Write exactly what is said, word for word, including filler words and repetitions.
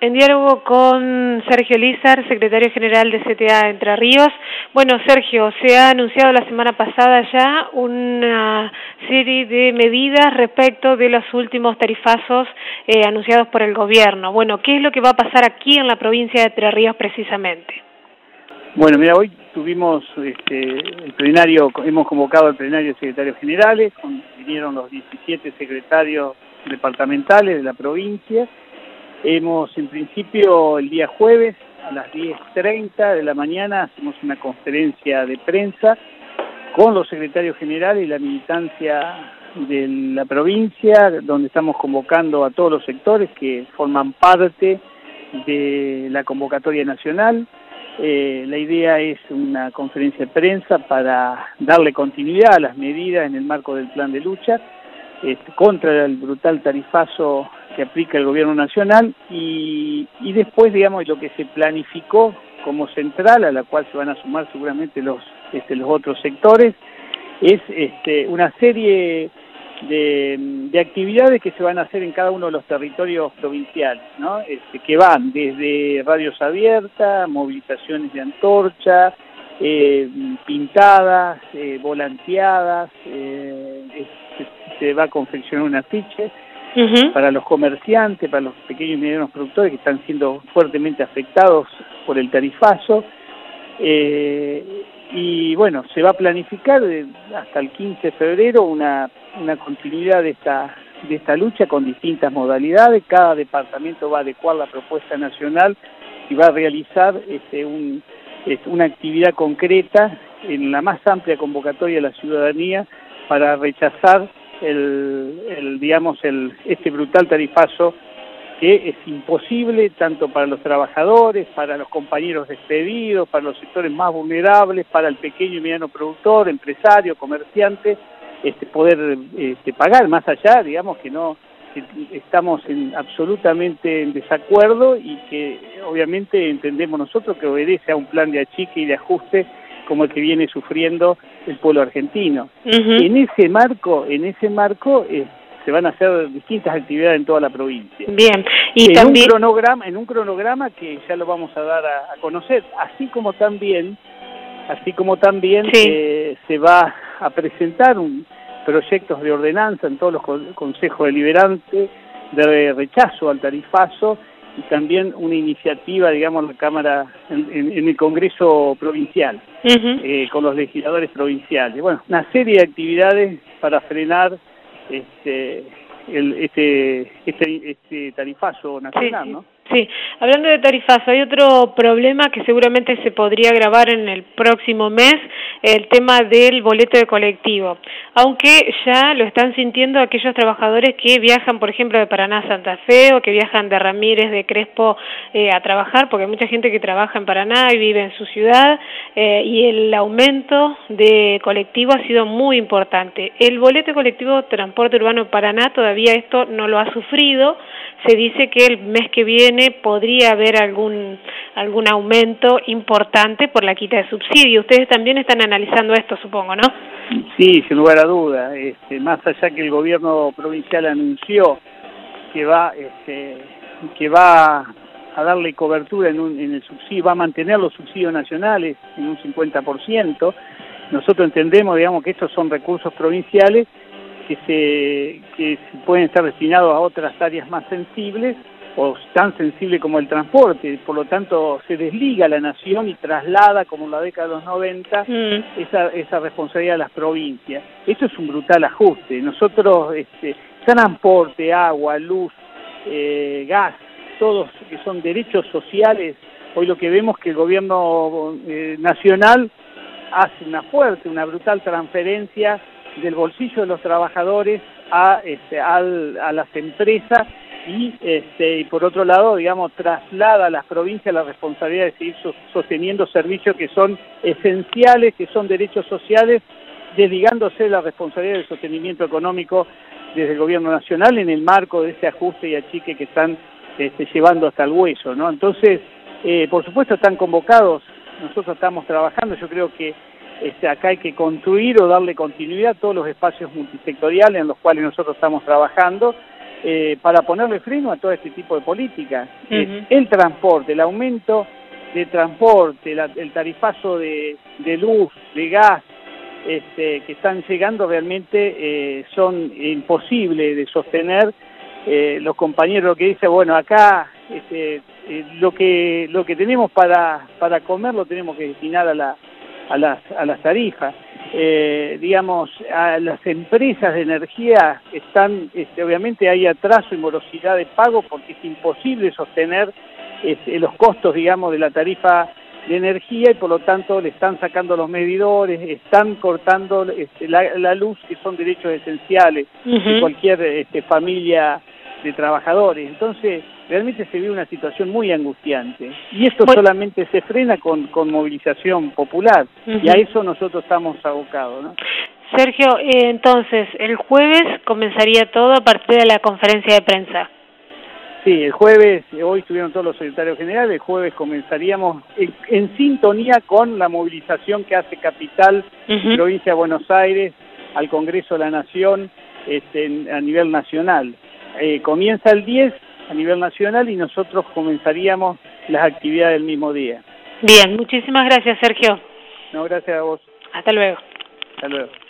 En diálogo con Sergio Lizar, secretario general de C T A Entre Ríos. Bueno, Sergio, se ha anunciado la semana pasada ya una serie de medidas respecto de los últimos tarifazos eh, anunciados por el gobierno. Bueno, ¿qué es lo que va a pasar aquí en la provincia de Entre Ríos precisamente? Bueno, mira, hoy tuvimos este, el plenario, hemos convocado al plenario de secretarios generales, con, vinieron los diecisiete secretarios departamentales de la provincia. Hemos, en principio, el día jueves, a las diez treinta de la mañana, hacemos una conferencia de prensa con los secretarios generales y la militancia de la provincia, donde estamos convocando a todos los sectores que forman parte de la convocatoria nacional. Eh, la idea es una conferencia de prensa para darle continuidad a las medidas en el marco del plan de lucha este, contra el brutal tarifazo que aplica el gobierno nacional y, y después, digamos, lo que se planificó como central, a la cual se van a sumar seguramente los, este, los otros sectores, es este, una serie de, de actividades que se van a hacer en cada uno de los territorios provinciales, ¿no? Este, que van desde radios abiertas, movilizaciones de antorcha, eh, pintadas, eh, volanteadas, eh, este, se va a confeccionar un afiche uh-huh. para los comerciantes, para los pequeños y medianos productores que están siendo fuertemente afectados por el tarifazo. Eh, y bueno, se va a planificar de, hasta el quince de febrero una, una continuidad de esta, de esta lucha con distintas modalidades. Cada departamento va a adecuar la propuesta nacional y va a realizar este, un, este, una actividad concreta en la más amplia convocatoria de la ciudadanía para rechazar el, el digamos el este brutal tarifazo que es imposible tanto para los trabajadores, para los compañeros despedidos, para los sectores más vulnerables, para el pequeño y mediano productor, empresario, comerciante, este poder este, pagar, más allá, digamos que no que estamos en, absolutamente en desacuerdo y que obviamente entendemos nosotros que obedece a un plan de achique y de ajuste como el que viene sufriendo el pueblo argentino. Uh-huh. En ese marco, en ese marco eh, se van a hacer distintas actividades en toda la provincia. Bien, y en también... un cronograma, en un cronograma que ya lo vamos a dar a, a conocer, así como también, así como también sí. eh, se va a presentar un proyectos de ordenanza en todos los consejos deliberantes de rechazo al tarifazo y también una iniciativa, digamos, en la Cámara, en, en, en el Congreso Provincial, uh-huh. eh, con los legisladores provinciales. Bueno, una serie de actividades para frenar este el este este, este tarifazo nacional, sí, sí. ¿no? Sí, hablando de tarifazo, hay otro problema que seguramente se podría agravar en el próximo mes, el tema del boleto de colectivo, aunque ya lo están sintiendo aquellos trabajadores que viajan, por ejemplo, de Paraná a Santa Fe o que viajan de Ramírez, de Crespo eh, a trabajar, porque hay mucha gente que trabaja en Paraná y vive en su ciudad, eh, y el aumento de colectivo ha sido muy importante. El boleto de colectivo Transporte Urbano Paraná todavía esto no lo ha sufrido. Se dice que el mes que viene podría haber algún algún aumento importante por la quita de subsidio. Ustedes también están analizando esto, supongo, ¿no? Sí, sin lugar a duda. Este, más allá que el gobierno provincial anunció que va este, que va a darle cobertura en, un, en el subsidio, va a mantener los subsidios nacionales en un cincuenta por ciento, nosotros entendemos, digamos, que estos son recursos provinciales que se que pueden estar destinados a otras áreas más sensibles o tan sensible como el transporte, por lo tanto se desliga la nación y traslada, como en la década de los noventa, mm. esa, esa responsabilidad a las provincias. Eso es un brutal ajuste. Nosotros, este, transporte, agua, luz, eh, gas, todos que son derechos sociales, hoy lo que vemos es que el gobierno eh, nacional hace una fuerte, una brutal transferencia del bolsillo de los trabajadores a, este, al, a las empresas y, este, y por otro lado, digamos, traslada a las provincias la responsabilidad de seguir sosteniendo servicios que son esenciales, que son derechos sociales, desligándose de la responsabilidad del sostenimiento económico desde el gobierno nacional en el marco de ese ajuste y achique que están este, llevando hasta el hueso, ¿no? Entonces, eh, por supuesto están convocados, nosotros estamos trabajando, yo creo que Este, acá hay que construir o darle continuidad a todos los espacios multisectoriales en los cuales nosotros estamos trabajando. eh, para ponerle freno a todo este tipo de políticas. Uh-huh. Es el transporte, el aumento de transporte, la, el tarifazo de, de luz, de gas, este, que están llegando realmente eh, son imposibles de sostener. Eh, los compañeros que dicen, bueno, acá este, eh, lo que lo que tenemos para para comer lo tenemos que destinar a la a las a las tarifas. Eh, digamos, a las empresas de energía están, este, obviamente hay atraso y morosidad de pago porque es imposible sostener este, los costos, digamos, de la tarifa de energía, y por lo tanto le están sacando los medidores, están cortando este, la, la luz, que son derechos esenciales uh-huh. de cualquier este, familia de trabajadores. Entonces realmente se vive una situación muy angustiante, y esto bueno. solamente se frena con, con movilización popular, uh-huh. y a eso nosotros estamos abocados, ¿no? Sergio, eh, entonces el jueves comenzaría todo a partir de la conferencia de prensa. Sí, el jueves, hoy estuvieron todos los secretarios generales, el jueves comenzaríamos en, en sintonía con la movilización que hace Capital uh-huh. y Provincia de Buenos Aires al Congreso de la Nación este, en, a nivel nacional. Eh, comienza el diez a nivel nacional y nosotros comenzaríamos las actividades del mismo día. Bien, muchísimas gracias, Sergio. No, gracias a vos. Hasta luego. Hasta luego.